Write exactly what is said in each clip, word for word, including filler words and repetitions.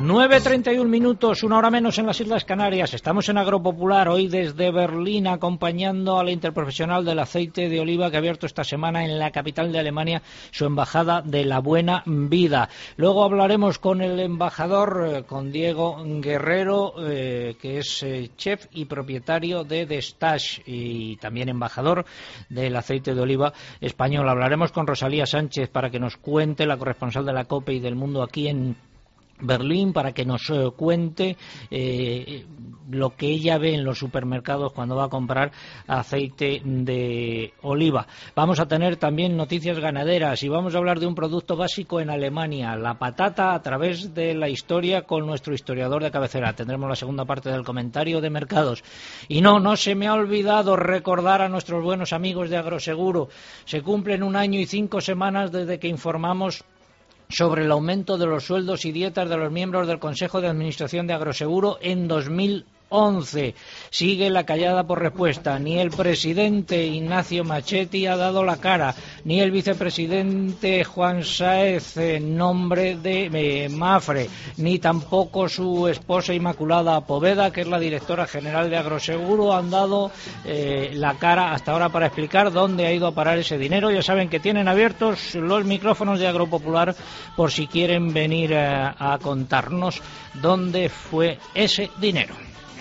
nueve treinta y un minutos, una hora menos en las Islas Canarias. Estamos en Agropopular, hoy desde Berlín, acompañando a la Interprofesional del Aceite de Oliva, que ha abierto esta semana en la capital de Alemania su embajada de la buena vida. Luego hablaremos con el embajador, eh, con Diego Guerrero, eh, que es eh, chef y propietario de Destash y también embajador del aceite de oliva español. Hablaremos con Rosalía Sánchez para que nos cuente, la corresponsal de la COPE y del Mundo aquí en Berlín, para que nos eh, cuente eh, lo que ella ve en los supermercados cuando va a comprar aceite de oliva. Vamos a tener también noticias ganaderas y vamos a hablar de un producto básico en Alemania, la patata, a través de la historia con nuestro historiador de cabecera. Tendremos la segunda parte del comentario de mercados. Y no, no se me ha olvidado recordar a nuestros buenos amigos de Agroseguro. Se cumplen un año y cinco semanas desde que informamos sobre el aumento de los sueldos y dietas de los miembros del Consejo de Administración de Agroseguro en dos mil once. Sigue la callada por respuesta. Ni el presidente Ignacio Machetti ha dado la cara, ni el vicepresidente Juan Sáez en nombre de eh, Mafre, ni tampoco su esposa Inmaculada Poveda, que es la directora general de Agroseguro, han dado eh, la cara hasta ahora para explicar dónde ha ido a parar ese dinero. Ya saben que tienen abiertos los micrófonos de Agropopular por si quieren venir a, a contarnos dónde fue ese dinero.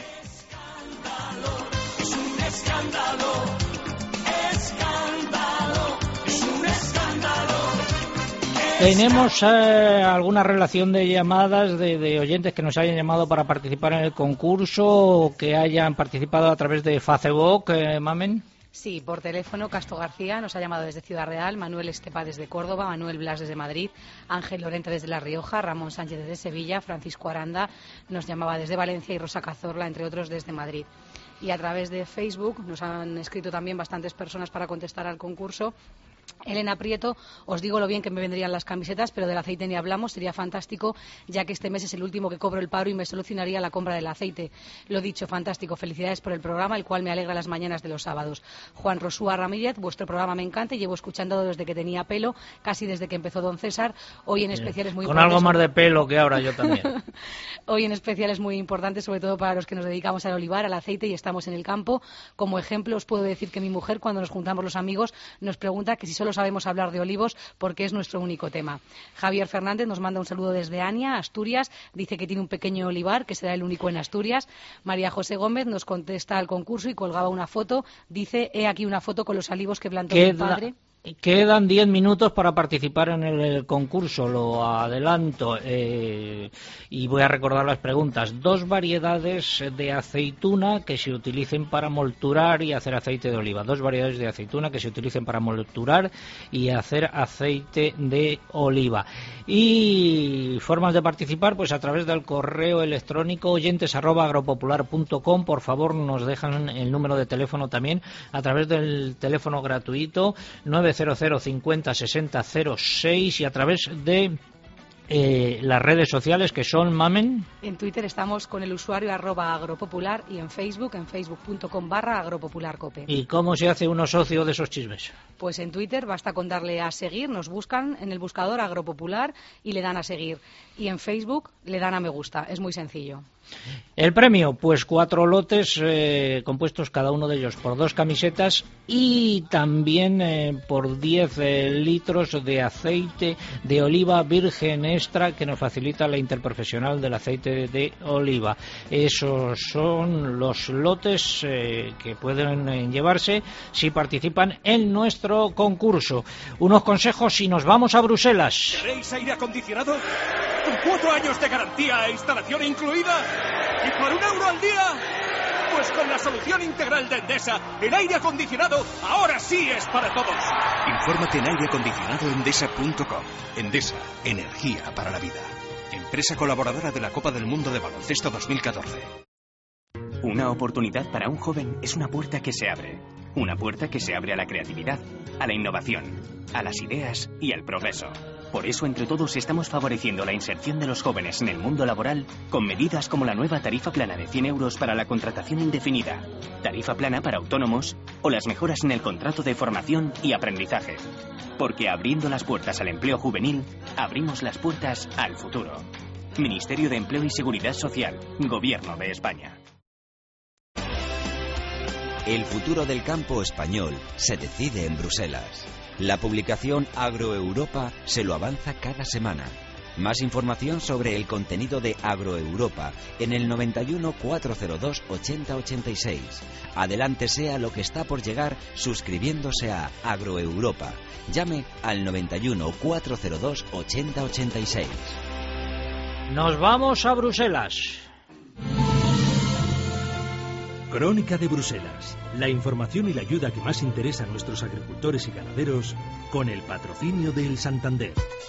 Escándalo, escándalo, es un escándalo. Tenemos eh, alguna relación de llamadas de, de oyentes que nos hayan llamado para participar en el concurso o que hayan participado a través de Facebook, eh, Mamen. Sí, por teléfono, Castro García nos ha llamado desde Ciudad Real, Manuel Estepa desde Córdoba, Manuel Blas desde Madrid, Ángel Lorente desde La Rioja, Ramón Sánchez desde Sevilla, Francisco Aranda nos llamaba desde Valencia y Rosa Cazorla, entre otros, desde Madrid. Y a través de Facebook nos han escrito también bastantes personas para contestar al concurso. Elena Prieto, os digo lo bien que me vendrían las camisetas, pero del aceite ni hablamos, sería fantástico, ya que este mes es el último que cobro el paro y me solucionaría la compra del aceite. Lo dicho, fantástico, felicidades por el programa, el cual me alegra las mañanas de los sábados. Juan Rosúa Ramírez, vuestro programa me encanta y llevo escuchando desde que tenía pelo, casi desde que empezó Don César. Hoy en especial es muy Con importante. algo más de pelo que ahora yo también. Hoy en especial es muy importante, sobre todo para los que nos dedicamos al olivar, al aceite y estamos en el campo. Como ejemplo, os puedo decir que mi mujer, cuando nos juntamos los amigos, nos pregunta que si solo sabemos hablar de olivos porque es nuestro único tema. Javier Fernández nos manda un saludo desde Ania, Asturias, dice que tiene un pequeño olivar que será el único en Asturias. María José Gómez nos contesta al concurso y colgaba una foto, dice, he aquí una foto con los olivos que plantó mi padre. Quedan diez minutos para participar en el concurso, lo adelanto, eh, y voy a recordar las preguntas. Dos variedades de aceituna que se utilicen para molturar y hacer aceite de oliva. Dos variedades de aceituna que se utilicen para molturar y hacer aceite de oliva. Y formas de participar, pues a través del correo electrónico oyentes arroba agropopular punto com. Por favor, nos dejan el número de teléfono también a través del teléfono gratuito nueve cero cero cincuenta sesenta cero seis y a través de eh, las redes sociales que son, Mamen. En Twitter estamos con el usuario arroba agropopular y en Facebook, en facebook punto com barra agropopularcope. ¿Y cómo se hace uno socio de esos chismes? Pues en Twitter basta con darle a seguir, nos buscan en el buscador Agropopular y le dan a seguir. Y en Facebook le dan a me gusta, es muy sencillo. El premio, pues cuatro lotes eh, compuestos cada uno de ellos por dos camisetas y también eh, por diez eh, litros de aceite de oliva virgen extra que nos facilita la Interprofesional del Aceite de Oliva. Esos son los lotes eh, que pueden eh, llevarse si participan en nuestro concurso. Unos consejos y nos vamos a Bruselas. ¿Queréis aire acondicionado? ¿Con cuatro años de garantía e instalación incluida? ¿Y por un euro al día? Pues con la solución integral de Endesa, el aire acondicionado ahora sí es para todos. Infórmate en aire acondicionado endesa punto com. Endesa, energía para la vida. Empresa colaboradora de la Copa del Mundo de Baloncesto dos mil catorce. Una oportunidad para un joven es una puerta que se abre. Una puerta que se abre a la creatividad, a la innovación, a las ideas y al progreso. Por eso, entre todos, estamos favoreciendo la inserción de los jóvenes en el mundo laboral con medidas como la nueva tarifa plana de cien euros para la contratación indefinida, tarifa plana para autónomos o las mejoras en el contrato de formación y aprendizaje. Porque abriendo las puertas al empleo juvenil, abrimos las puertas al futuro. Ministerio de Empleo y Seguridad Social, Gobierno de España. El futuro del campo español se decide en Bruselas. La publicación Agroeuropa se lo avanza cada semana. Más información sobre el contenido de Agroeuropa en el noventa y uno, cuatrocientos dos, ochenta ochenta y seis. Adelántese a lo que está por llegar suscribiéndose a Agroeuropa. Llame al noventa y uno, cuatrocientos dos, ochenta ochenta y seis. Nos vamos a Bruselas. Crónica de Bruselas. La información y la ayuda que más interesa a nuestros agricultores y ganaderos con el patrocinio del Santander.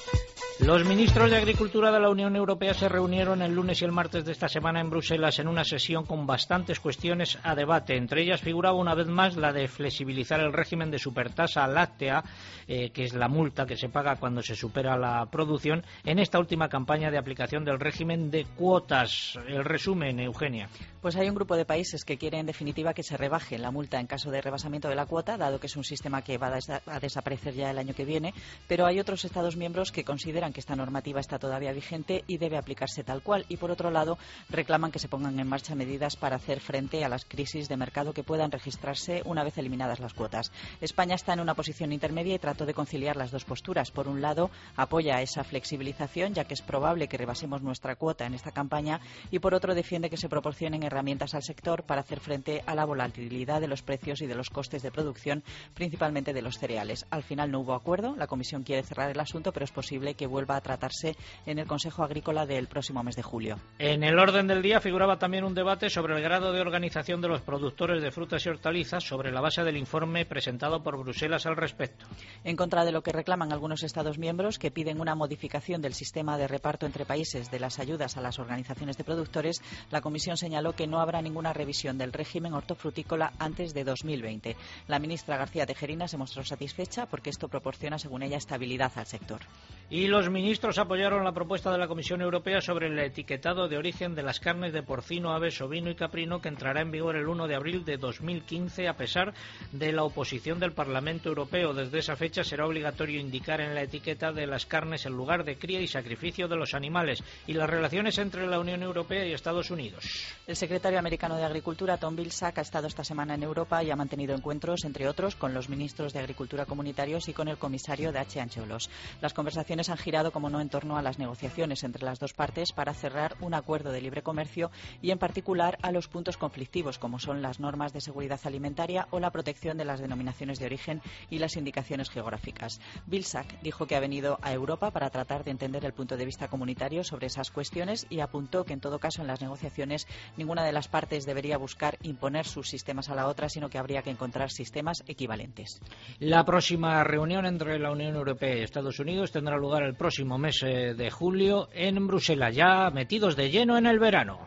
Los ministros de Agricultura de la Unión Europea se reunieron el lunes y el martes de esta semana en Bruselas en una sesión con bastantes cuestiones a debate. Entre ellas figuraba una vez más la de flexibilizar el régimen de supertasa láctea, eh, que es la multa que se paga cuando se supera la producción, en esta última campaña de aplicación del régimen de cuotas. El resumen, Eugenia. Pues hay un grupo de países que quiere en definitiva que se rebaje la multa en caso de rebasamiento de la cuota, dado que es un sistema que va a, des- a desaparecer ya el año que viene, pero hay otros Estados miembros que consideran que esta normativa está todavía vigente y debe aplicarse tal cual, y por otro lado reclaman que se pongan en marcha medidas para hacer frente a las crisis de mercado que puedan registrarse una vez eliminadas las cuotas. España está en una posición intermedia y trató de conciliar las dos posturas. Por un lado, apoya esa flexibilización, ya que es probable que rebasemos nuestra cuota en esta campaña, y por otro defiende que se proporcionen herramientas al sector para hacer frente a la volatilidad de los precios y de los costes de producción, principalmente de los cereales. Al final no hubo acuerdo, la Comisión quiere cerrar el asunto, pero es posible que vuelva a tratarse en el Consejo Agrícola del próximo mes de julio. En el orden del día figuraba también un debate sobre el grado de organización de los productores de frutas y hortalizas sobre la base del informe presentado por Bruselas al respecto. En contra de lo que reclaman algunos Estados miembros, que piden una modificación del sistema de reparto entre países de las ayudas a las organizaciones de productores, la Comisión señaló que no habrá ninguna revisión del régimen hortofrutícola antes de dos mil veinte. La ministra García Tejerina se mostró satisfecha porque esto proporciona, según ella, estabilidad al sector. Y los ministros apoyaron la propuesta de la Comisión Europea sobre el etiquetado de origen de las carnes de porcino, aves, ovino y caprino, que entrará en vigor el uno de abril de dos mil quince, a pesar de la oposición del Parlamento Europeo. Desde esa fecha será obligatorio indicar en la etiqueta de las carnes el lugar de cría y sacrificio de los animales y las relaciones entre la Unión Europea y Estados Unidos. El secretario americano de Agricultura, Tom Vilsack, ha estado esta semana en Europa y ha mantenido encuentros, entre otros, con los ministros de Agricultura comunitarios y con el comisario de H. Ancholos. Las conversaciones han girado, como no, en torno a las negociaciones entre las dos partes para cerrar un acuerdo de libre comercio y, en particular, a los puntos conflictivos, como son las normas de seguridad alimentaria o la protección de las denominaciones de origen y las indicaciones geográficas. Vilsack dijo que ha venido a Europa para tratar de entender el punto de vista comunitario sobre esas cuestiones y apuntó que, en todo caso, en las negociaciones ninguna de las partes debería buscar imponer sus sistemas a la otra, sino que habría que encontrar sistemas equivalentes. La próxima reunión entre la Unión Europea y Estados Unidos tendrá lugar el próximo mes de julio en Bruselas, ya metidos de lleno en el verano.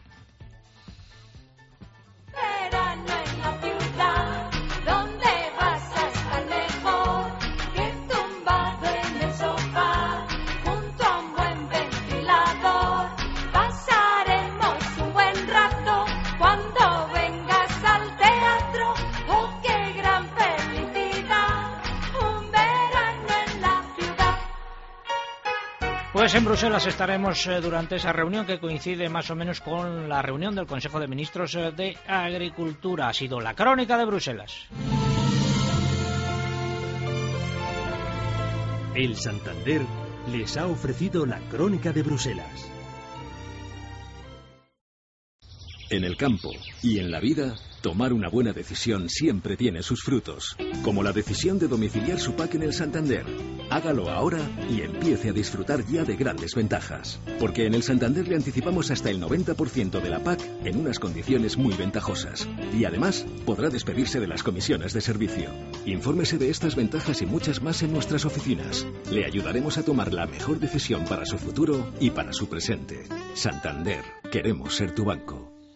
Verano en la ciudad, ¿dónde vas a estar mejor que tumbado en el sofá, junto a un buen ventilador? Pasaremos un buen rato cuando vengas al teatro. ¡Oh, qué gran felicidad! Un verano en la ciudad. Pues en Bruselas estaremos eh, durante esa reunión, que coincide más o menos con la reunión del Consejo de Ministros eh, de Agricultura. Ha sido la Crónica de Bruselas. El Santander les ha ofrecido la Crónica de Bruselas. En el campo y en la vida, tomar una buena decisión siempre tiene sus frutos. Como la decisión de domiciliar su P A C en el Santander. Hágalo ahora y empiece a disfrutar ya de grandes ventajas. Porque en el Santander le anticipamos hasta el noventa por ciento de la P A C en unas condiciones muy ventajosas. Y además, podrá despedirse de las comisiones de servicio. Infórmese de estas ventajas y muchas más en nuestras oficinas. Le ayudaremos a tomar la mejor decisión para su futuro y para su presente. Santander, queremos ser tu banco.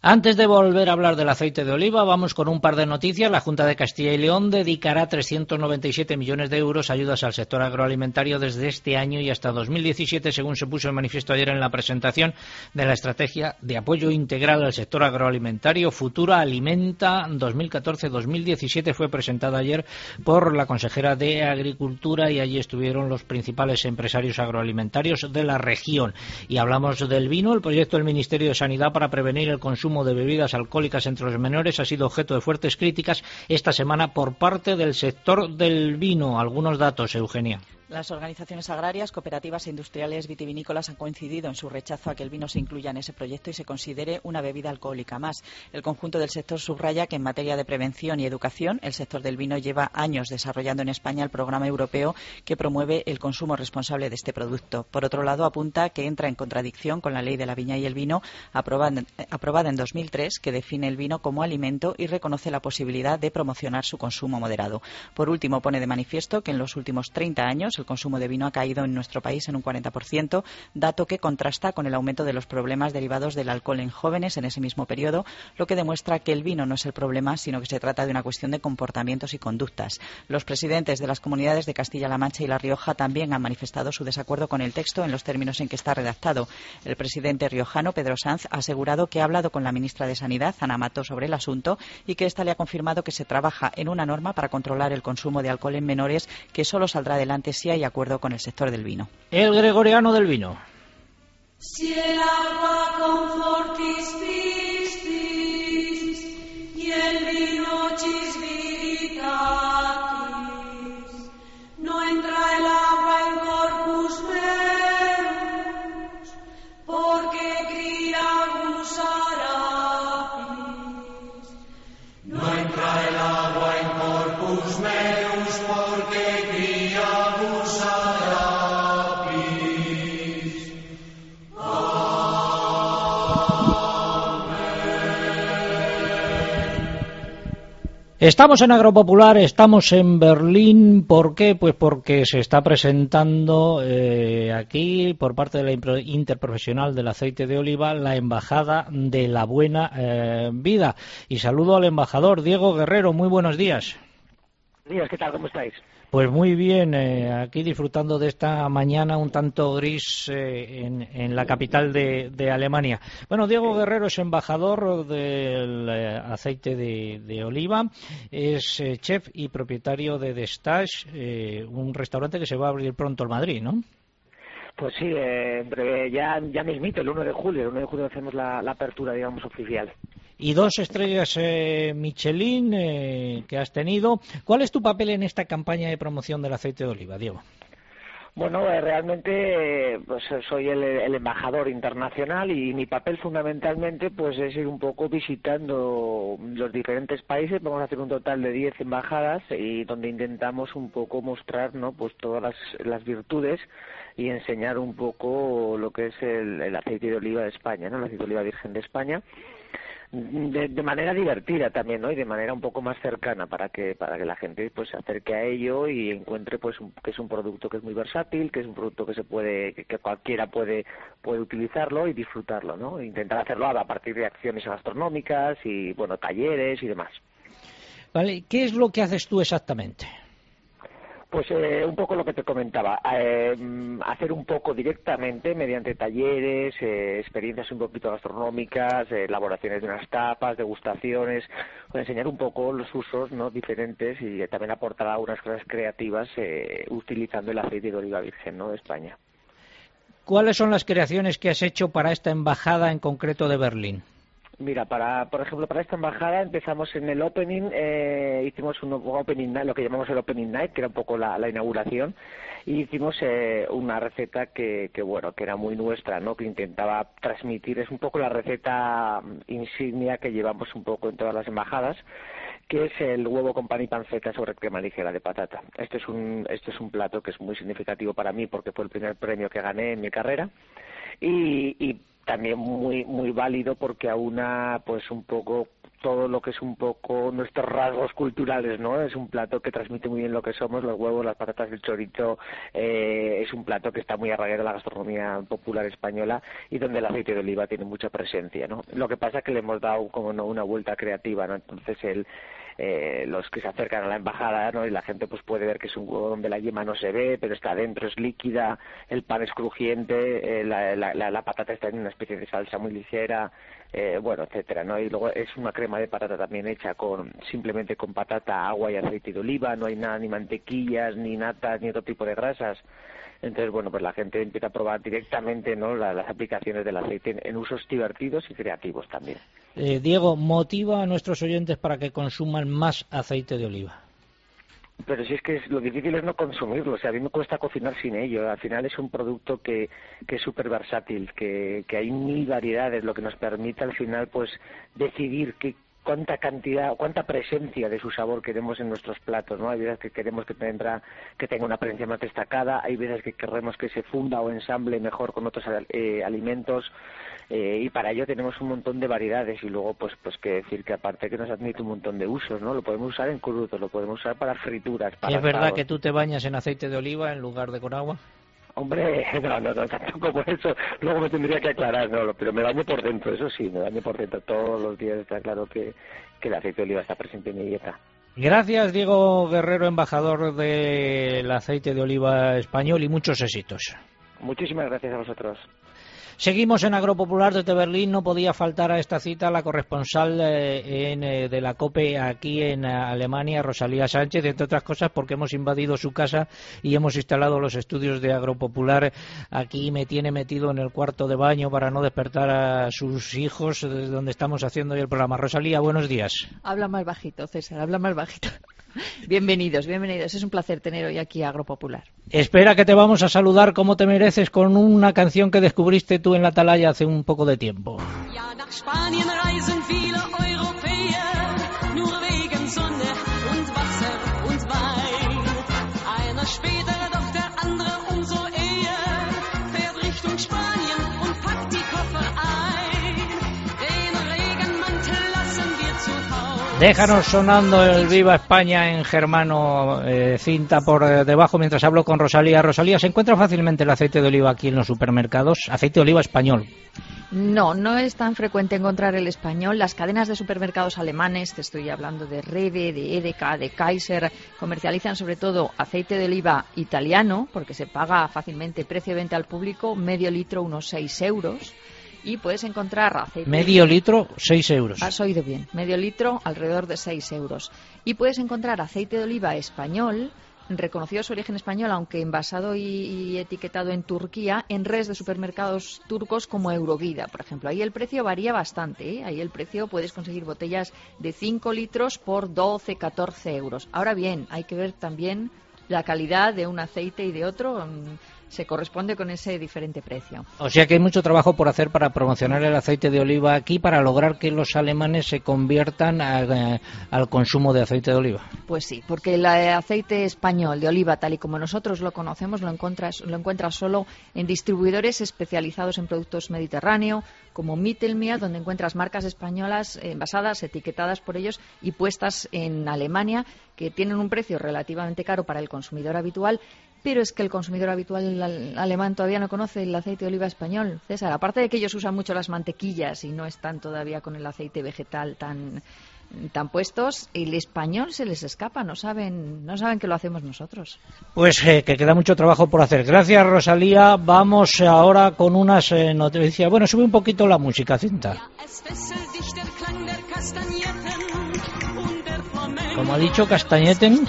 Antes de volver a hablar del aceite de oliva, vamos con un par de noticias. La Junta de Castilla y León dedicará trescientos noventa y siete millones de euros a ayudas al sector agroalimentario desde este año y hasta dos mil diecisiete, según se puso en manifiesto ayer en la presentación de la Estrategia de Apoyo Integral al Sector Agroalimentario Futura Alimenta dos mil catorce dos mil diecisiete. Fue presentada ayer por la consejera de Agricultura y allí estuvieron los principales empresarios agroalimentarios de la región. Y hablamos del vino. El proyecto del Ministerio de Sanidad para prevenir el consumo de bebidas alcohólicas entre los menores ha sido objeto de fuertes críticas esta semana por parte del sector del vino. Algunos datos, Eugenia. Las organizaciones agrarias, cooperativas e industriales vitivinícolas han coincidido en su rechazo a que el vino se incluya en ese proyecto y se considere una bebida alcohólica más. El conjunto del sector subraya que en materia de prevención y educación, el sector del vino lleva años desarrollando en España el programa europeo que promueve el consumo responsable de este producto. Por otro lado, apunta que entra en contradicción con la Ley de la Viña y el Vino, aprobada, aprobada en dos mil tres, que define el vino como alimento y reconoce la posibilidad de promocionar su consumo moderado. Por último, pone de manifiesto que en los últimos treinta años el consumo de vino ha caído en nuestro país en un cuarenta por ciento, dato que contrasta con el aumento de los problemas derivados del alcohol en jóvenes en ese mismo periodo, lo que demuestra que el vino no es el problema, sino que se trata de una cuestión de comportamientos y conductas. Los presidentes de las comunidades de Castilla-La Mancha y La Rioja también han manifestado su desacuerdo con el texto en los términos en que está redactado. El presidente riojano, Pedro Sanz, ha asegurado que ha hablado con la ministra de Sanidad, Ana Mato, sobre el asunto y que ésta le ha confirmado que se trabaja en una norma para controlar el consumo de alcohol en menores que solo saldrá adelante si hay acuerdo con el sector del vino. El gregoriano del vino. Si el agua con fortis pistis y el vino chisvitatis, no entra el agua en corpus meus, porque cría gusarapis. No entra el agua en corpus meus, porque cría gusarapis. Estamos en Agropopular, estamos en Berlín. ¿Por qué? Pues porque se está presentando eh, aquí, por parte de la Interprofesional del Aceite de Oliva, la Embajada de la Buena eh, Vida. Y saludo al embajador, Diego Guerrero. Muy buenos días. Días, ¿qué tal? ¿Cómo estáis? Pues muy bien, eh, aquí disfrutando de esta mañana un tanto gris eh, en, en la capital de, de Alemania. Bueno, Diego Guerrero es embajador del eh, aceite de, de oliva, es eh, chef y propietario de Destash, eh, un restaurante que se va a abrir pronto en Madrid, ¿no? Pues sí, eh, en breve, ya, ya mismito, el uno de julio, el uno de julio hacemos la, la apertura, digamos, oficial. Y dos estrellas eh, Michelin eh, que has tenido. ¿Cuál es tu papel en esta campaña de promoción del aceite de oliva, Diego? Bueno, eh, realmente eh, pues soy el, el embajador internacional y mi papel fundamentalmente pues es ir un poco visitando los diferentes países. Vamos a hacer un total de diez embajadas y donde intentamos un poco mostrar, ¿no?, pues todas las, las virtudes y enseñar un poco lo que es el, el aceite de oliva de España, ¿no?, el aceite de oliva virgen de España. De, de manera divertida también, ¿no?, y de manera un poco más cercana para que para que la gente pues se acerque a ello y encuentre pues un, que es un producto que es muy versátil, que es un producto que se puede que, que cualquiera puede puede utilizarlo y disfrutarlo, ¿no? Intentar hacerlo a partir de acciones gastronómicas y bueno, talleres y demás. Vale, ¿qué es lo que haces tú exactamente? Pues eh, un poco lo que te comentaba, eh, hacer un poco directamente mediante talleres, eh, experiencias un poquito gastronómicas, eh, elaboraciones de unas tapas, degustaciones, enseñar un poco los usos, ¿no?, diferentes y eh, también aportar algunas cosas creativas eh, utilizando el aceite de oliva virgen, ¿no?, de España. ¿Cuáles son las creaciones que has hecho para esta embajada en concreto de Berlín? Mira, para, por ejemplo, para esta embajada empezamos en el opening, eh, hicimos un opening night, lo que llamamos el opening night, que era un poco la, la inauguración, y hicimos eh, una receta que, que, bueno, que era muy nuestra, ¿no?, que intentaba transmitir, es un poco la receta insignia que llevamos un poco en todas las embajadas, que es el huevo con pan y panceta sobre crema ligera de patata. Este es un, este es un plato que es muy significativo para mí porque fue el primer premio que gané en mi carrera, y, y también muy muy válido porque aúna pues un poco todo lo que es un poco nuestros rasgos culturales, ¿no? Es un plato que transmite muy bien lo que somos, los huevos, las patatas, el chorizo, eh, es un plato que está muy arraigado en la gastronomía popular española y donde el aceite de oliva tiene mucha presencia, ¿no? Lo que pasa es que le hemos dado como no una vuelta creativa, ¿no? Entonces el Eh, los que se acercan a la embajada, ¿no? Y la gente pues puede ver que es un huevo donde la yema no se ve, pero está adentro, es líquida, el pan es crujiente, eh, la, la, la, la patata está en una especie de salsa muy ligera, eh, bueno, etcétera, ¿no? Y luego es una crema de patata también hecha con simplemente con patata, agua y aceite de oliva, no hay nada, ni mantequillas, ni natas, ni otro tipo de grasas. Entonces, bueno, pues la gente empieza a probar directamente, ¿no?, la, las aplicaciones del aceite en, en usos divertidos y creativos también. Eh, Diego, motiva a nuestros oyentes para que consuman más aceite de oliva. Pero si es que es, lo difícil es no consumirlo, o sea, a mí me cuesta cocinar sin ello. Al final es un producto que, que es súper versátil, que, que hay mil variedades, lo que nos permite al final pues decidir qué cuánta cantidad, cuánta presencia de su sabor queremos en nuestros platos, ¿no? Hay veces que queremos que tendrá, que tenga una presencia más destacada, hay veces que queremos que se funda o ensamble mejor con otros eh, alimentos, eh, y para ello tenemos un montón de variedades y luego pues pues que decir que aparte que nos admite un montón de usos, ¿no? Lo podemos usar en crudo, lo podemos usar para frituras, para ¿Es verdad asados. que tú te bañas en aceite de oliva en lugar de con agua? Hombre, no, no, no, tanto como eso, luego me tendría que aclarar, no, pero me baño por dentro, eso sí, me baño por dentro, todos los días está claro que, que el aceite de oliva está presente en mi dieta. Gracias, Diego Guerrero, embajador del aceite de oliva español, y muchos éxitos. Muchísimas gracias a vosotros. Seguimos en Agropopular desde Berlín. No podía faltar a esta cita la corresponsal eh, en, eh, de la COPE aquí en eh, Alemania, Rosalía Sánchez, entre otras cosas porque hemos invadido su casa y hemos instalado los estudios de Agropopular. Aquí me tiene metido en el cuarto de baño para no despertar a sus hijos, desde donde estamos haciendo hoy el programa. Rosalía, buenos días. Habla más bajito, César, habla más bajito. Bienvenidos, bienvenidos. Es un placer tener hoy aquí a Agropopular. Espera, que te vamos a saludar como te mereces con una canción que descubriste tú en la atalaya hace un poco de tiempo. Déjanos sonando el Viva España en germano, eh, cinta por eh, debajo, mientras hablo con Rosalía. Rosalía, ¿se encuentra fácilmente el aceite de oliva aquí en los supermercados? Aceite de oliva español. No, no es tan frecuente encontrar el español. Las cadenas de supermercados alemanes, te estoy hablando de Rewe, de Edeka, de Kaiser, comercializan sobre todo aceite de oliva italiano, porque se paga fácilmente precio de venta al público, medio litro, unos seis euros. Y puedes encontrar aceite... Medio litro, seis euros. Has oído bien. Medio litro, alrededor de seis euros. Y puedes encontrar aceite de oliva español, reconocido su origen español, aunque envasado y, y etiquetado en Turquía, en redes de supermercados turcos como Euroguida, por ejemplo. Ahí el precio varía bastante, ¿eh? Ahí el precio puedes conseguir botellas de cinco litros por doce, catorce euros. Ahora bien, hay que ver también la calidad de un aceite y de otro. Se corresponde con ese diferente precio. O sea que hay mucho trabajo por hacer para promocionar el aceite de oliva aquí, para lograr que los alemanes se conviertan a, a, al consumo de aceite de oliva. Pues sí, porque el aceite español de oliva, tal y como nosotros lo conocemos, lo encuentras, lo encuentras solo en distribuidores especializados en productos mediterráneos, como Mittelmeer, donde encuentras marcas españolas envasadas, etiquetadas por ellos y puestas en Alemania, que tienen un precio relativamente caro para el consumidor habitual. Pero es que el consumidor habitual alemán todavía no conoce el aceite de oliva español, César. Aparte de que ellos usan mucho las mantequillas y no están todavía con el aceite vegetal tan, tan puestos, el español se les escapa, no saben, no saben que lo hacemos nosotros. Pues eh, que queda mucho trabajo por hacer. Gracias, Rosalía. Vamos ahora con unas eh, noticias. Bueno, sube un poquito la música, cinta. Como ha dicho, Castañeten.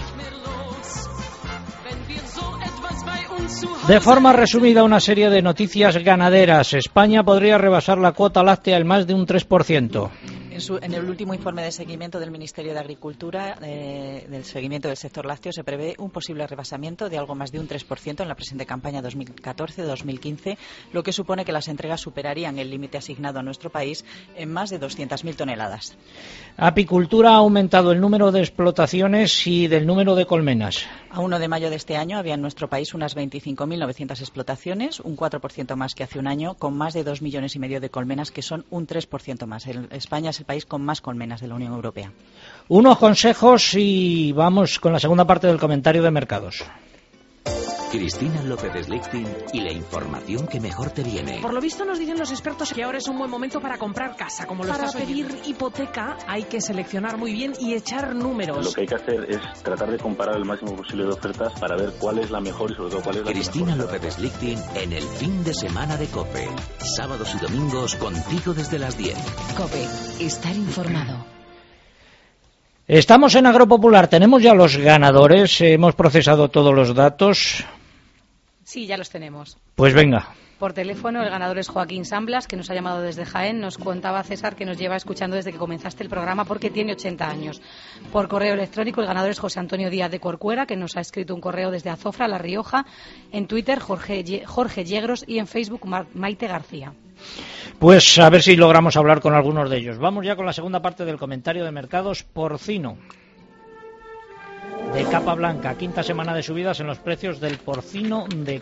De forma resumida, una serie de noticias ganaderas. España podría rebasar la cuota láctea en más de un tres por ciento. En, su, en el último informe de seguimiento del Ministerio de Agricultura, eh, del seguimiento del sector lácteo, se prevé un posible rebasamiento de algo más de un tres por ciento en la presente campaña dos mil catorce dos mil quince, lo que supone que las entregas superarían el límite asignado a nuestro país en más de doscientas mil toneladas. Apicultura ha aumentado el número de explotaciones y del número de colmenas. A uno de mayo de este año había en nuestro país unas veinticinco mil novecientas explotaciones, un cuatro por ciento más que hace un año, con más de dos millones y medio de colmenas, que son un tres por ciento más. El, España es el país con más colmenas de la Unión Europea. Unos consejos y vamos con la segunda parte del comentario de mercados. Cristina López Lichting y la información que mejor te viene. Por lo visto nos dicen los expertos que ahora es un buen momento para comprar casa, como lo estás oyendo. Para pedir hipoteca hay que seleccionar muy bien y echar números. Lo que hay que hacer es tratar de comparar el máximo posible de ofertas para ver cuál es la mejor y sobre todo cuál es la Cristina López Lichting en el fin de semana de COPE. Sábados y domingos contigo desde las diez. COPE, estar informado. Estamos en Agropopular, tenemos ya los ganadores, hemos procesado todos los datos. Sí, ya los tenemos. Pues venga. Por teléfono, el ganador es Joaquín Samblas, que nos ha llamado desde Jaén. Nos contaba César que nos lleva escuchando desde que comenzaste el programa porque tiene ochenta años. Por correo electrónico, el ganador es José Antonio Díaz de Corcuera, que nos ha escrito un correo desde Azofra, La Rioja. En Twitter, Jorge, Jorge Yegros, y en Facebook, Maite García. Pues a ver si logramos hablar con algunos de ellos. Vamos ya con la segunda parte del comentario de mercados. Porcino de capa blanca, quinta semana de subidas en los precios del porcino de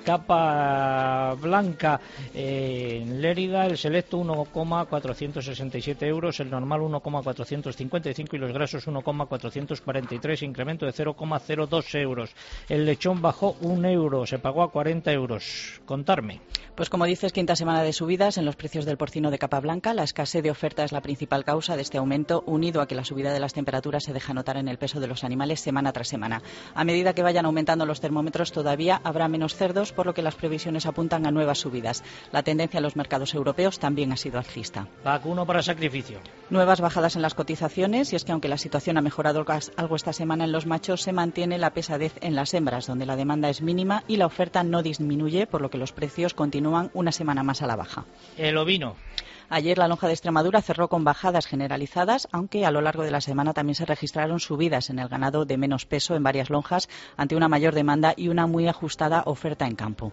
capa blanca. Eh, en Lérida el selecto uno coma cuatrocientos sesenta y siete euros, el normal uno coma cuatrocientos cincuenta y cinco y los grasos uno coma cuatrocientos cuarenta y tres, incremento de cero coma cero dos euros. El lechón bajó un euro, se pagó a cuarenta euros. Contarme. Pues como dices, quinta semana de subidas en los precios del porcino de capa blanca. La escasez de oferta es la principal causa de este aumento, unido a que la subida de las temperaturas se deja notar en el peso de los animales semana tras semana. A medida que vayan aumentando los termómetros, todavía habrá menos cerdos, por lo que las previsiones apuntan a nuevas subidas. La tendencia en los mercados europeos también ha sido alcista. Vacuno para sacrificio. Nuevas bajadas en las cotizaciones, y es que aunque la situación ha mejorado algo esta semana en los machos, se mantiene la pesadez en las hembras, donde la demanda es mínima y la oferta no disminuye, por lo que los precios continúan una semana más a la baja. El ovino. Ayer la lonja de Extremadura cerró con bajadas generalizadas, aunque a lo largo de la semana también se registraron subidas en el ganado de menos peso en varias lonjas, ante una mayor demanda y una muy ajustada oferta en campo.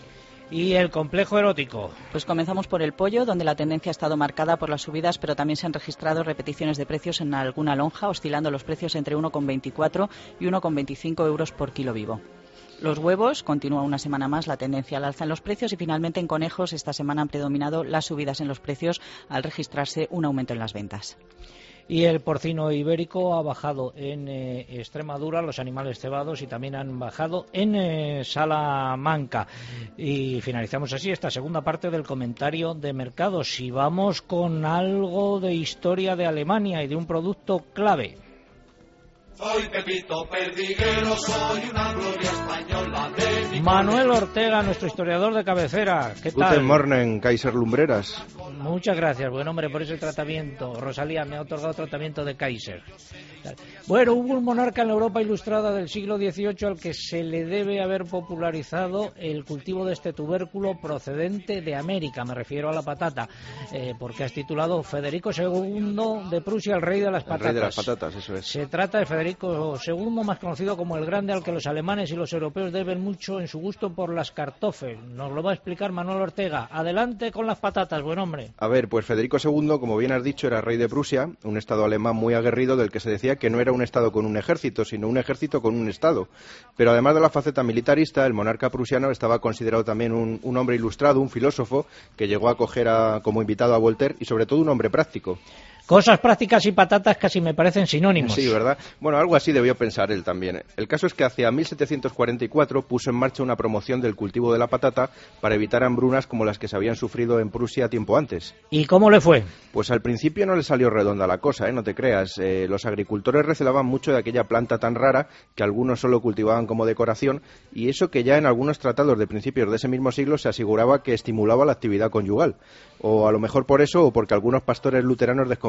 ¿Y el complejo erótico? Pues comenzamos por el pollo, donde la tendencia ha estado marcada por las subidas, pero también se han registrado repeticiones de precios en alguna lonja, oscilando los precios entre uno coma veinticuatro y uno coma veinticinco euros por kilo vivo. Los huevos, continúa una semana más la tendencia al alza en los precios, y finalmente en conejos esta semana han predominado las subidas en los precios al registrarse un aumento en las ventas. Y el porcino ibérico ha bajado en eh, Extremadura, los animales cebados, y también han bajado en eh, Salamanca. Y finalizamos así esta segunda parte del comentario de mercados. Y vamos con algo de historia de Alemania y de un producto clave. Soy Pepito Perdiguero, soy una gloria española de mi Manuel Ortega, nuestro historiador de cabecera. ¿Qué tal? Guten Morgen, Kaiser Lumbreras. Muchas gracias, buen hombre, por ese tratamiento. Rosalía me ha otorgado tratamiento de Kaiser. Bueno, hubo un monarca en la Europa ilustrada del siglo dieciocho al que se le debe haber popularizado el cultivo de este tubérculo procedente de América. Me refiero a la patata, eh, porque has titulado Federico segundo de Prusia, el rey de las patatas. El rey de las patatas, eso es. Se trata de Federico segundo, más conocido como el Grande, al que los alemanes y los europeos deben mucho en su gusto por las Kartoffeln. Nos lo va a explicar Manuel Ortega. Adelante con las patatas, buen hombre. A ver, pues Federico segundo, como bien has dicho, era rey de Prusia, un estado alemán muy aguerrido del que se decía que no era un estado con un ejército, sino un ejército con un estado. Pero además de la faceta militarista, el monarca prusiano estaba considerado también un, un hombre ilustrado, un filósofo, que llegó a acoger a, como invitado a Voltaire, y sobre todo un hombre práctico. Cosas prácticas y patatas casi me parecen sinónimos. Sí, ¿verdad? Bueno, algo así debió pensar él también. El caso es que hacia mil setecientos cuarenta y cuatro puso en marcha una promoción del cultivo de la patata para evitar hambrunas como las que se habían sufrido en Prusia tiempo antes. ¿Y cómo le fue? Pues al principio no le salió redonda la cosa, ¿eh? No te creas. Eh, los agricultores recelaban mucho de aquella planta tan rara que algunos solo cultivaban como decoración, y eso que ya en algunos tratados de principios de ese mismo siglo se aseguraba que estimulaba la actividad conyugal. O a lo mejor por eso, o porque algunos pastores luteranos desconfiaban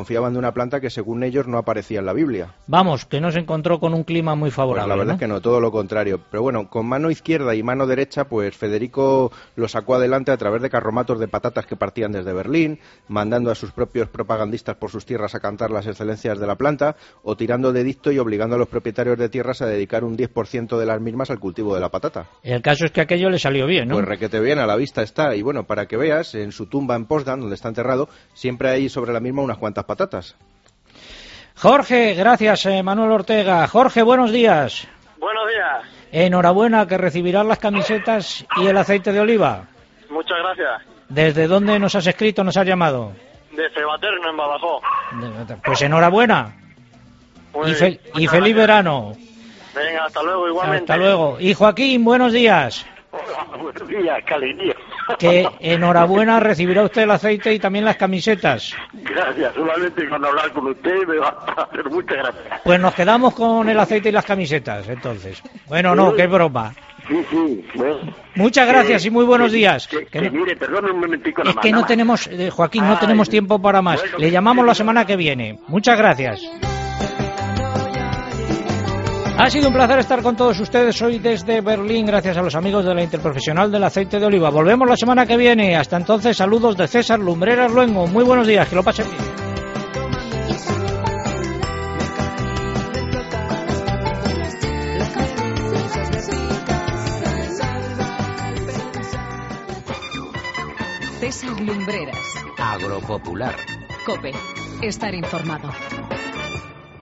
desconfiaban de una planta que según ellos no aparecía en la Biblia. Vamos, que no se encontró con un clima muy favorable. Pues la verdad ¿no? es que no, todo lo contrario. Pero bueno, con mano izquierda y mano derecha, pues Federico lo sacó adelante a través de carromatos de patatas que partían desde Berlín, mandando a sus propios propagandistas por sus tierras a cantar las excelencias de la planta, o tirando de edicto y obligando a los propietarios de tierras a dedicar un diez por ciento de las mismas al cultivo de la patata. El caso es que aquello le salió bien, ¿no? Pues requete bien, a la vista está. Y bueno, para que veas, en su tumba en Potsdam, donde está enterrado, siempre hay sobre la misma unas cuantas patatas. Jorge, gracias, eh, Manuel Ortega. Jorge, buenos días. Buenos días. Enhorabuena, que recibirás las camisetas y el aceite de oliva. Muchas gracias. ¿Desde dónde nos has escrito, nos has llamado? De Cebaterno, en Badajoz. Pues enhorabuena. Muy y, fe y feliz verano. Venga, hasta luego, igualmente. Hasta luego. Y Joaquín, buenos días. Hola, buenos días, qué alegría. Que enhorabuena, recibirá usted el aceite y también las camisetas. Gracias, solamente con hablar con usted me va a hacer muchas gracias. Pues nos quedamos con el aceite y las camisetas, entonces. Bueno, no, qué broma. Sí, sí, bueno. Muchas gracias que, y muy buenos que, días. Que, que que no, mire, perdón un momentico. es nomás, que no nomás. tenemos, eh, Joaquín, no Ay, tenemos tiempo para más. bueno, Le llamamos la semana que viene. Muchas gracias. Ha sido un placer estar con todos ustedes hoy desde Berlín, gracias a los amigos de la Interprofesional del Aceite de Oliva. Volvemos la semana que viene. Hasta entonces, saludos de César Lumbreras Luengo. Muy buenos días, que lo pasen bien. César Lumbreras. Agropopular. COPE. Estar informado.